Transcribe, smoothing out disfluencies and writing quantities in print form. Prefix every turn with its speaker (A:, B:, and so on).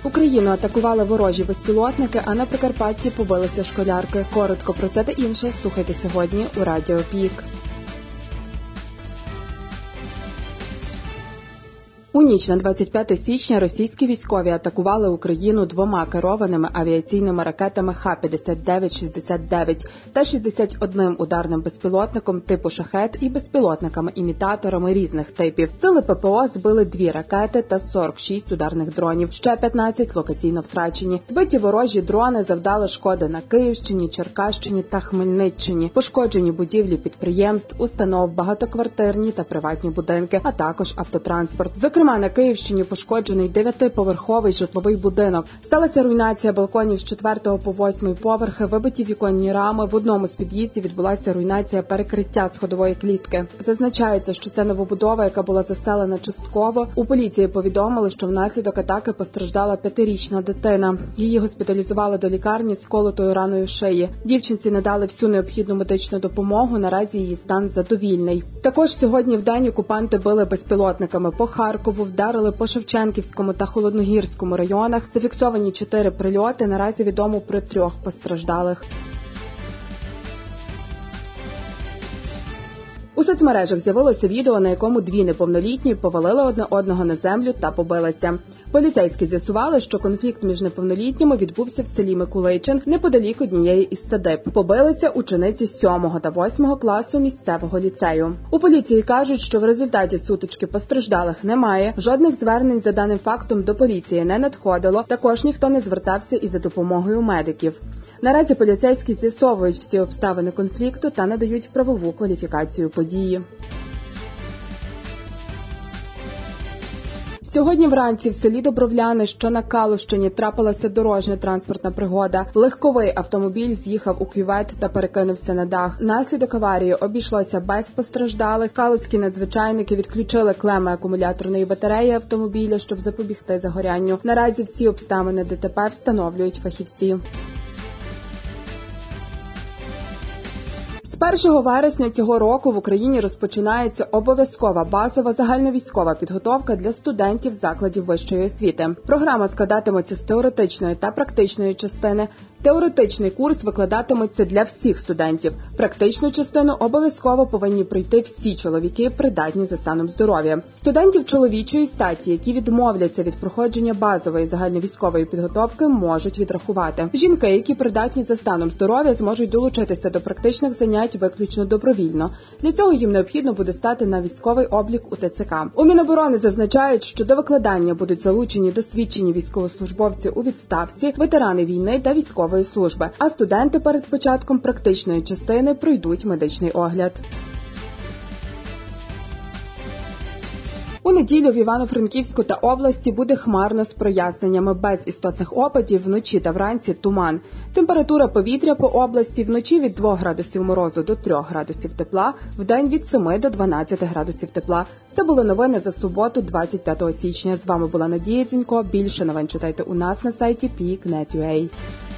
A: Україну атакували ворожі безпілотники, а на Прикарпатті побилися школярки. Коротко про це та інше слухайте сьогодні у Радіо Пік. У ніч на 25 січня російські військові атакували Україну 2 керованими авіаційними ракетами Х-59-69 та 61 ударним безпілотником типу «Шахед» і безпілотниками-імітаторами різних типів. Сили ППО збили 2 ракети та 46 ударних дронів. Ще 15 локаційно втрачені. Збиті ворожі дрони завдали шкоди на Київщині, Черкащині та Хмельниччині. Пошкоджені будівлі підприємств, установ, багатоквартирні та приватні будинки, а також автотранспорт. Зокрема, на Київщині пошкоджений 9-поверховий житловий будинок. Сталася руйнація балконів з 4 по 8 поверхи, вибиті віконні рами. В одному з під'їздів відбулася руйнація перекриття сходової клітки. Зазначається, що це новобудова, яка була заселена частково. У поліції повідомили, що внаслідок атаки постраждала 5-річна дитина. Її госпіталізували до лікарні з колотою раною шиї. Дівчинці надали всю необхідну медичну допомогу, наразі її стан задовільний. Також сьогодні вдень окупанти били безпілотниками по Харкову, вдарили по Шевченківському та Холодногірському районах. Зафіксовані 4 прильоти, наразі відомо про 3 постраждалих. У соцмережах з'явилося відео, на якому 2 неповнолітні повалили одне одного на землю та побилися. Поліцейські з'ясували, що конфлікт між неповнолітніми відбувся в селі Микуличин, неподалік однієї із садиб. Побилися учениці 7 та 8 класу місцевого ліцею. У поліції кажуть, що в результаті сутички постраждалих немає, жодних звернень за даним фактом до поліції не надходило, також ніхто не звертався із за допомогою медиків. Наразі поліцейські з'ясовують всі обставини конфлікту та надають правову кваліфікацію події. Сьогодні вранці в селі Добровляни, що на Калущині, трапилася дорожньо-транспортна пригода. Легковий автомобіль з'їхав у кювет та перекинувся на дах. Наслідок аварії обійшлося без постраждалих. Калузькі надзвичайники відключили клеми акумуляторної батареї автомобіля, щоб запобігти загорянню. Наразі всі обставини ДТП встановлюють фахівці. З 1 вересня цього року в Україні розпочинається обов'язкова базова загальновійськова підготовка для студентів закладів вищої освіти. Програма складатиметься з теоретичної та практичної частини. Теоретичний курс викладатиметься для всіх студентів. Практичну частину обов'язково повинні пройти всі чоловіки, придатні за станом здоров'я. Студентів чоловічої статі, які відмовляться від проходження базової загальновійськової підготовки, можуть відрахувати. Жінки, які придатні за станом здоров'я, зможуть долучитися до практичних занять виключно добровільно. Для цього їм необхідно буде стати на військовий облік у ТЦК. У Міноборони зазначають, що до викладання будуть залучені досвідчені військовослужбовці у відставці, ветерани війни та військової служби, а студенти перед початком практичної частини пройдуть медичний огляд. У неділю в Івано-Франківську та області буде хмарно з проясненнями, без істотних опадів, вночі та вранці туман. Температура повітря по області вночі від 2 градусів морозу до 3 градусів тепла, вдень від 7 до 12 градусів тепла. Це були новини за суботу, 25 січня. З вами була Надія Дзінько. Більше новин читайте у нас на сайті peak.net.ua.